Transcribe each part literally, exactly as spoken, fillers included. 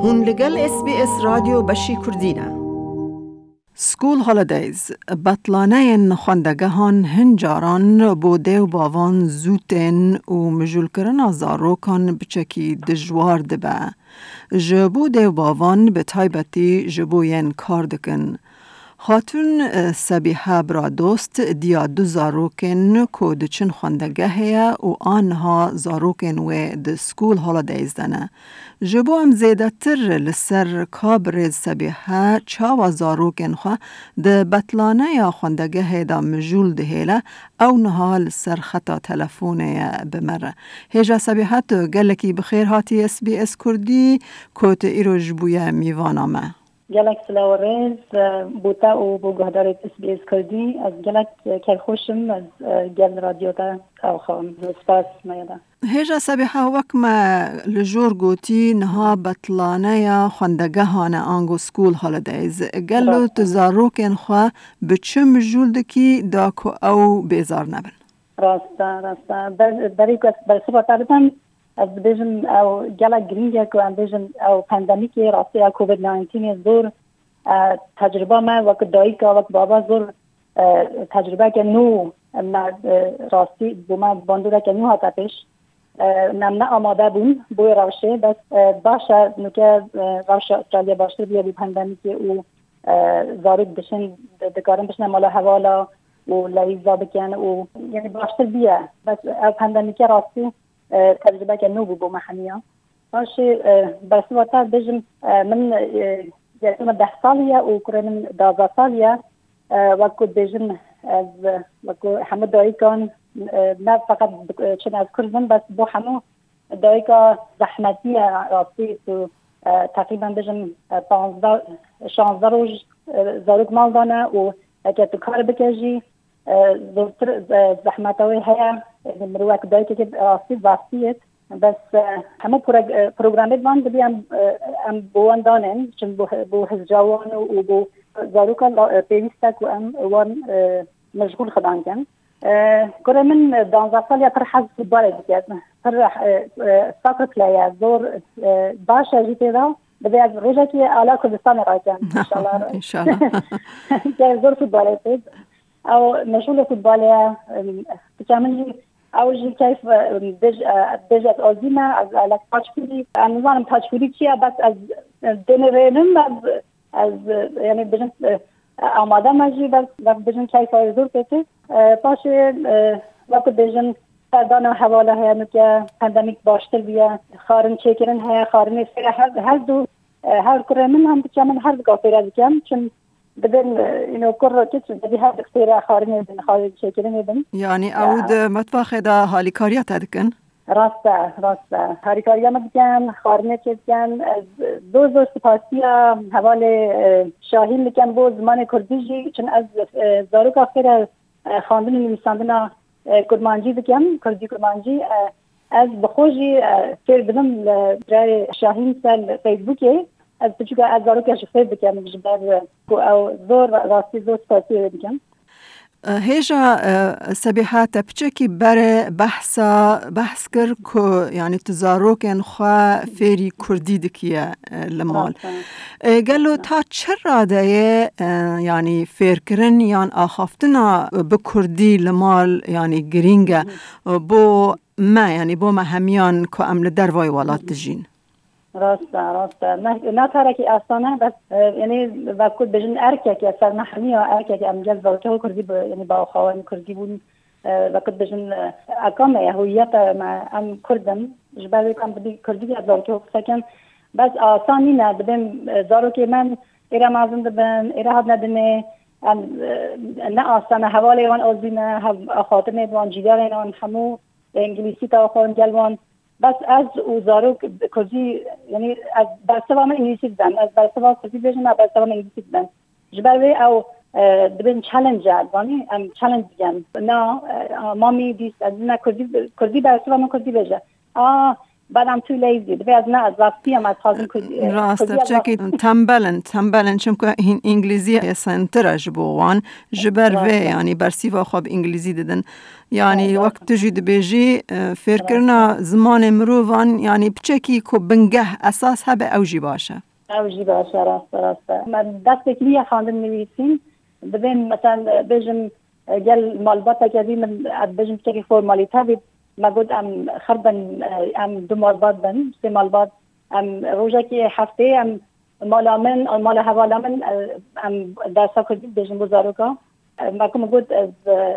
هون لگل اس بی اس رادیو بشی کردینه. سکول هالیدیز بطلانه نخواندگهان هنجاران بوده و باوان زوتن و مجول کرن زاروکان بچکی دجوار دبه. جبوده و باوان به تایبتی جبوین کار دکن. خاتون سبیحه برا دوست دیا دو زاروکن که دچن خواندگه هیا و آنها زاروکن و د سکول هالیدیز دنه. جبو هم زیده تر لسر کابر سبیحه چاوا زاروکن خواه ده بطلانه یا خواندگه هیدا مجول ده هیله او نها لسر خطا تلفونه بمره. هیجا سبیحه تو گلکی بخیر هاتی اس بی اس کردی که تو ایرو جبویه میوانامه. گلک سلاوریز بوتا و بو گهدار اس بی اس کردی از گلک که خوشم از گل رادیو تا او خواهم سپاس میاده. هیجا سبیحه وکم لجور گوتی نها بطلانه یا خواندگهان آنگو سکول هالیدیز گلو تزاروکن خواه بچه مجول دکی دا که او بیزار نبن. راستا راستا برای که برای صبح تردم از بیشتر او گله گرینگه که بیشتر او پاندمیکی راستی او کووید نوزده زور تجربه ما وقت دایی که وقت بابا زور تجربه که نو راستی بوما باندوره که نو هاتا پیش نم نه آماده بون بوی روشه بس باشه نوکه روش استرالیا باشه بیا بی پاندمیکی او زارود بشن دکارن بشن مالا حوالا و لایزا بکن و یعنی باشه بیا بس او پاندمیکی راستی تجربه که نو بو محنیا باشه بس وقتا بجم من جسم ده سالیه و کرن دازده سالیه وقت بجم از وقت همه دایی کن نه فقط چون از کردن بس با همه دایی که زحمتی راستی تو تقریبا بجم پانزده شانزده روز زاروک مال دانه و اگه تو کار بکشی زورتر زحمتاوی هیا مروک دایی که راستی واسطیت بس همه پروگرامی وان بدی ام ام بوان دانن چون بو هزجوان و بو زاروکا پیوستک و ام وان مشغول خدان کن کره من دانزده سال یا پر حزب فوتبال دیگه پر ساکر پلیر زور باشه جیته دا بدی از رجا که آلا کردستان رایتن انشالله انشالله که زور فوتبال دید او مشغول فوتبال بچامنی اوجی کیف بج بج از آزیمه از علک تاچفیلی نظام تاچفیلی چیه بس از دنرینم از از یعنی بجن آماده ماجی بس بجن کیف زور پیته باشه وقت بجن دانا حواله هیا که پاندمیک باشتر بیا خارن چیکرن هیا خارن سر هر هر دو هر کره من هم بچمن هر گافیره دیگم چون بدن اینو کر کیت بدی هر دکتر خارن بدن خارن چیکرن بدن یعنی اود مطبخ دا حالی کاریات دکن راسته راسته حالی کاریا مدکن خارن چیکن دو دو سپاسیا حواله شاهین میکن بو زمان کردیجی چون از زارو کافر خواندن نویسندن کرمانجی بکن کردی کرمانجی از بخوجی فیر بدم برای شاهین سال فیسبوکی از بچه از زارو که شفته بکن جبر او زور راستی زور سپاسی بکن هیجا سبیحه تپچه کی بر بحثا بحث کر که یعنی تزاروکن خواه فیری کردی دکیه لمال گلو تا چرا دایه یعنی فیر کرن یعنی آخافتنا بکردی لمال یعنی گرینگه بو ما یعنی بو ما همیان که عمل در وای والات دجین راسته راسته نه ترکی آسانه بس یعنی وقت بجن ارکه که سر محرمی ها ارکه که امجاز زاروکه کردی یعنی با خوان کردی بود وقت بجن اقامه هویت ما ام کردم جبالی کم بدی کردی که زاروکه سکن بس آسانی نه بدم زاروکه من ایرا مازن دبن ایرا هاد ندنه نه آسانه حواله وان آزینه خاطر وان جیدار وان همو انگلیسی تا خوان گلوان بس از اوزارو کردی یعنی از برسوام انگلیسی دادن از برسوام کردی بجن از برسوام انگلیسی دادن جبری او دبن چالنج آدمی ام چالنج بیان نه مامی دیست از نه کردی کردی برسوام کردی بجن آه بعدم تو لیزی دوی از نه از راستی هم از خازم کردی راست بچکی تنبلن تنبلن چون که این انگلیزی سنترش بوان جبر و یعنی برسی و خواب انگلیزی دیدن یعنی وقت جید بیجی فکر کرنا زمان مروان یعنی بچکی کو بنگه اساس هبه اوجی باشه اوجی باشه راست راست من دست بکنی خواندن نویسین ببین مثلا بجم گل مالباتا کردی من بجم بچکی فرمالیتا بید ما قد ام خربن ام دو مالبات بن سه مالبات ام روزا که هفته ام مالا من او مالا حوالا من ام درسا کردیم بجن بزارگا ما کم قد از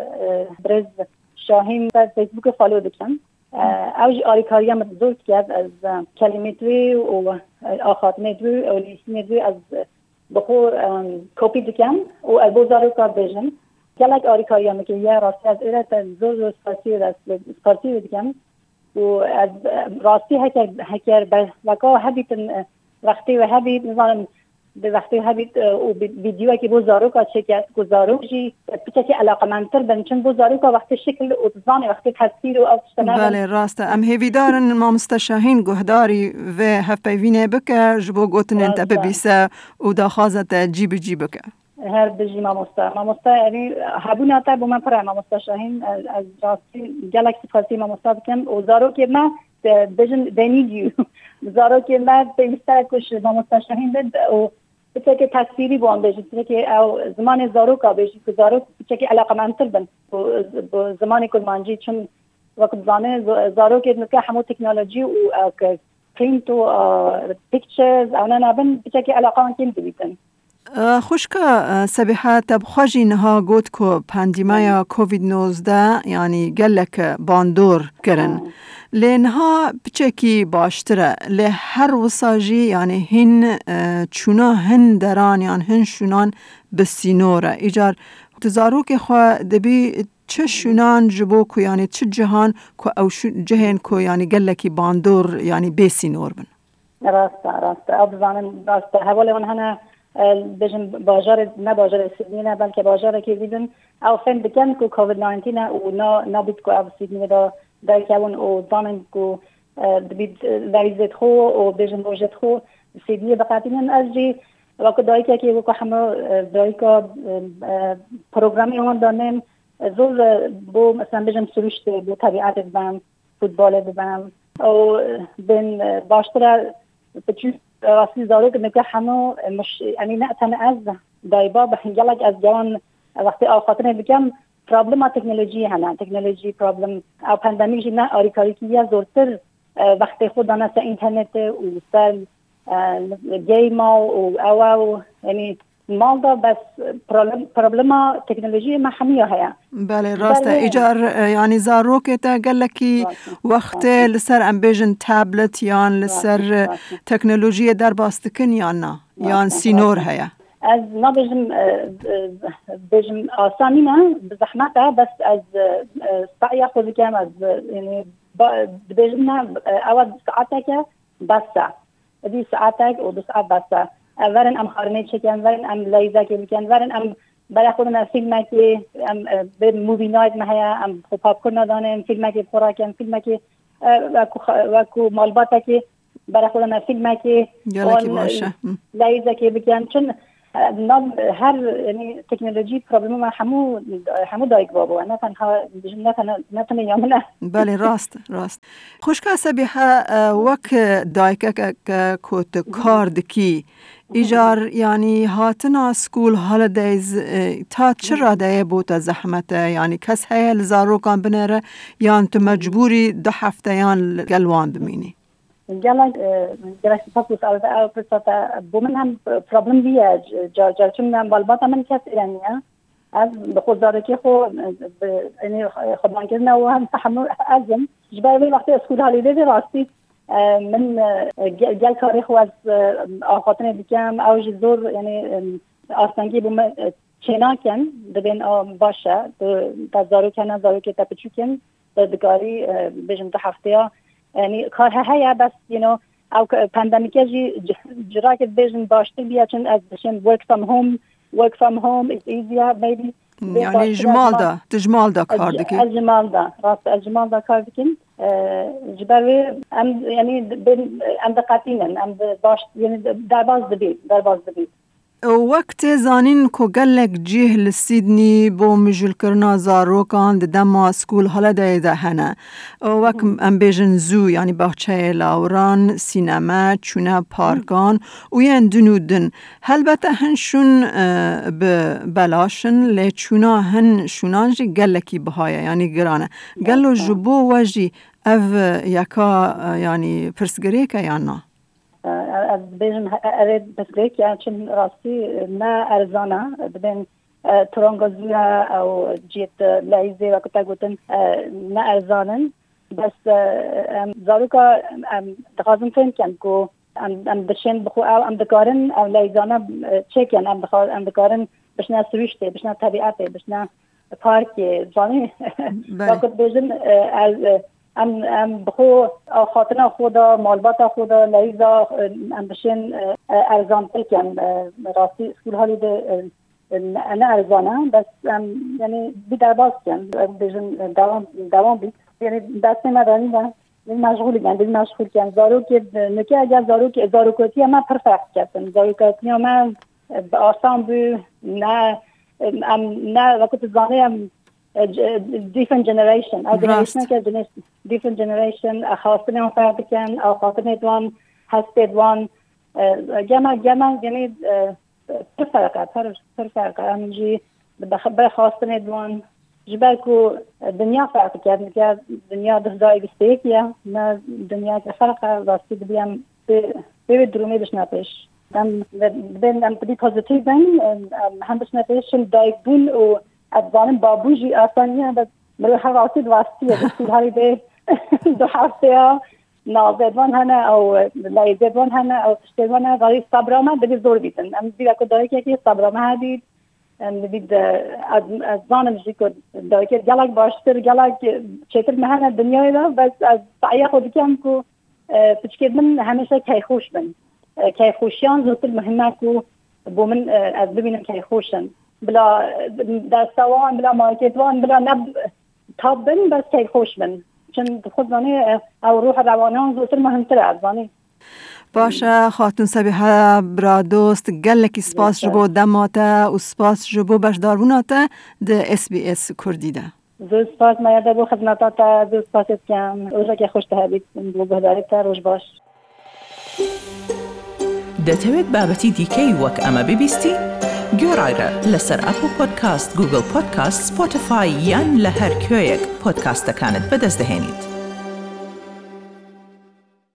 برز شاهین در فیسبوک فالو دکن اوج آریکاری هم زور کرد از کلمتری و آخاتمتری و لیسمتری از بخور کپی دکن و از بزارگا بجن گلک آریکاری هم که یه راستی از ایرت زور زور سپاسی و سپاسی دیگم و از راستی هکر هکر به وکا هبیت وقتی و هبیت نظام به وقتی هبیت و ویدیو که بزارو که چکت گزارو جی پیچه که علاقه منتر بنچن بزارو که وقتی شکل اتزان وقتی تصویر و افشتنه بله راسته ام هیویدارن ما مستشاهین گهداری و هف پیوینه بکه جبو گوتن انت ببیسه و داخازت جیب جیب بکه هر بجی ما مستا ما مستا یعنی هبونه تا بوم پر ما مستا شاهین از راستی گالاکسی فارسی ما مستا کن و زارو که ما بجن دنیجیو زارو که ما بیشتر کش ما مستا شاهین بد و بچه که تصویری بون بجی بچه که او زمان زارو کا بجی که زارو بچه که علاقه منتر بن و زمان کلمانجی چون وقت زانه زارو که نکه همو تکنولوژی و پرینت و پیکچرز اونا نبن بچه که علاقه منتر بیتن خوشکا سبیحه تبخواجی نها گوت که پاندیمای کووید نوزده یعنی گلک باندور کرن لینها بچکی باشتره لی هر وساجی یعنی هن چونا هن دران یعنی هن شونان بسینوره ایجار تزارو که خواه دبی چه شونان جبو که یعنی چه جهان که او جهن که یعنی گلکی باندور یعنی بسینور بن راسته راسته ابزانن راسته حواله من هنه بجن بازار نه بازار سیدنی نه بلکه بازار که دیدن او فهم بکن که کووید نوزده و نا نبود که او سیدنی دا دای که اون او دانن که بید وریزت خو و بجن بوجت خو سیدنی بقاتین از جی وقت دای که که وقت همه دای که پروگرامی اون دانن زور بو مثلا بجن سروشت بو طبیعت ببن فوتبال ببن او بین باشتر بچی راستی زارو که نگه همه مش یعنی نه تنها از دایبا به هنگالک از جوان وقتی آخاتنه بگم پرابلم تکنولوژی هنه تکنولوژی پرابلم او پندمیک نه آریکاری که یا زورتر وقتی خود دانست اینترنت و سر گیم و او او یعنی مال دا بس پرابلم تکنولوژی ما همیه هیا بله راسته ایجار یعنی زارو که تا گلکی وقت لسر ام بیجن تابلت یا لسر تکنولوژی در باستکن یا نه یا سینور هیا از نه بیجن بیجن آسانی نه بزحمت بس از سعی خود کم از یعنی بیجن نه اول ساعته که بسه دی ساعته و دو ساعت بسه ورن ام خارنه چکن ورن ام لایزا که میکن ورن ام برای خودم فیلم که ام به مووی نایت مهیا ام خو پاپ کورن دانم فیلم که خوراکم فیلم که و کو مالباتا که برای خودم فیلم که لایزا که میکن چون نام هر یعنی تکنولوژی پرابلم ما همو همو دایک بابا نه تنها نه تنها نه تنها یامنه بله راست راست خوشکا سبیحه وک دایک که کوت کارد کی ایجار یعنی هاتنا سکول هالیدیز تا چرا ده بود زحمت یعنی کس هی لزارو کان بنره یا انت مجبوری دو هفته یان گلوان بمینی گلک گلک سپاس از او پرساتا بومن هم پرابلم بیه جا جا چون من بالبات من کس ایرانیه از بخود داره که خو یعنی خودمان کردن و هم تحمل ازم جبایی وقتی اسکول هالیدیز راستی من گل کاری خو از آخاتن دیگم اوج زور یعنی آسانگی بوم چنا کن دبین باشه تا زارو کنه زارو که تا پچوکن دگاری بجن دو هفته ها یعنی کار هیا بس you know او پاندمیکه جی جراکت بجن باشتر بیا چون از بشن work from home work from home is easier maybe یعنی جمال دا تجمال دا کار دکی الجمال دا راست الجمال دا کار دکن جبروی ام یعنی بین ام دقاتینن ام باش یعنی در باز دبید در باز دبید وقت زانین کو گلک جیه لسیدنی بو مجل کرنا زاروکان دما سکول هالیدی ده هنه وقت ام بیجن زو یعنی باغچه لاوران سینما چونه پارکان و یان دنودن هلبته هنشون بلاشن لی چونه هن شونانجی گلکی بهایه یعنی گرانه گلو جبو وجی او یکا یعنی پرسگری که یا نه از بیشتر ارد بسیاری که چون راستی نه ارزانه بدن ترانگزیا او جیت لایزه و کتا گوتن نه ارزانن بس زاروکا دخازم فهم کن کو ام دشن بخو او ام دکارن او لایزانه چکن ام دخاز ام دکارن بشنا سویشته بشنا طبیعته بشنا پارکی زانی وقت بیشتر از ام ام بخو خاطر خدا مالبات خدا لایزا ام بشین ارزان تکن راستی سکول حالی ده نه ارزانه بس ام یعنی بی در باز کن بیشن دوام دوام بی یعنی دست نداری نه مشغولی کن بیل مشغول کن زارو که نکه اگر زارو که زارو کتی ما پرفکت کردن زارو کتی ما آسان بی نه ام نه وقت زانه ام different generation او generation که different generation خاصه اون فرد کن او خاطر دوان هستید وان جمع جمع یعنی فرقه تر فرقه همینجی به خاصه دوان جبر کو دنیا فرق کرد که دنیا دستای بستیکیه نه دنیا که فرقه واسه بیم به درومی بشنا پیش دم بدن ام بدی پوزیتیو بن هم بشنا پیشن دایبون و ادوان بابوجی آسانیه بس مرو حواسی دوستیه بسی هایی به دو هفته ها نازدوان هنه او لایزدوان هنه او تشتیوان هنه غالی صبرامه بلی زور بیتن ام دیگه که داری که صبرامه ها دید ام دید از زانم جی که داری که گلک باشتر گلک چیتر مهنه دنیای دا بس از سعیه خودی که هم که پچکید من همیشه که خوش بن که خوشیان زودتر مهمه که بو من از ببینم که خوشن بلا دستوان بلا مارکتوان بلا نب تاب بن بس که خوش بن چون خود زانی او روح روانان زودتر مهمتر از زانی باشه خاتون سبیحه برا دوست گلکی سپاس جبو دماته و سپاس جبو بشداربوناته ده اس بی اس کردی ده زود سپاس مایده بو خدمتاته زود سپاست کم اوزا که خوش تهبید بو بهداریته روش باش دەتەوێت بابەتی دیکەی وەک ئەمە ببیستی؟ گۆڕایرە لەسەر ئەپل پۆدکاست، گوگل پۆدکاست، سپۆتیفای یان لە هەر کوێیەک پۆدکاستەکانت بەدەست دەهێنیت.